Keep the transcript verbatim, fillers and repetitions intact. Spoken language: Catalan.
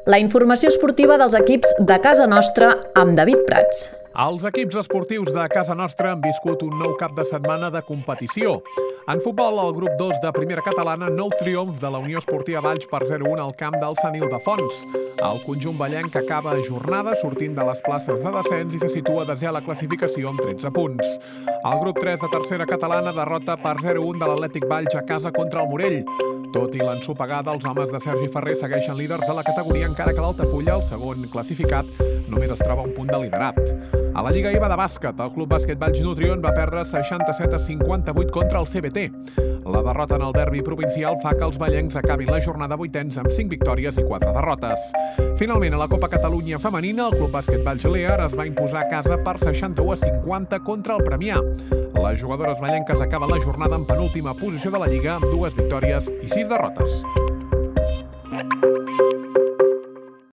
La informació esportiva dels equips de casa nostra amb David Prats. Els equips esportius de casa nostra han viscut un nou cap de setmana de competició. En futbol, el grup dos de primera catalana, nou triomf de la Unió Esportiva Valls per zero a un al camp del Sant Ildefons. El conjunt vallenc acaba jornada sortint de les places de descens i se situa desè a la classificació amb tretze punts. El grup tres de tercera catalana derrota per zero a un de l'Atlètic Valls a casa contra el Morell. Tot i l'ensopegada, els homes de Sergi Ferrer segueixen líders de la categoria, encara que l'Altafulla, el segon classificat, només es troba a un punt de liderat. A la Lliga I B A de bàsquet, el Club Bàsquet Valls Nutrion va perdre seixanta-set a cinquanta-vuit contra el C B T. La derrota en el derbi provincial fa que els vallencs acabin la jornada vuitens amb cinc victòries i quatre derrotes. Finalment, a la Copa Catalunya femenina, el Club Bàsquet Valls Lear es va imposar a casa per seixanta-u a cinquanta contra el Premià. Les jugadores vallenques acaben la jornada en penúltima posició de la Lliga amb dues victòries i sis derrotes.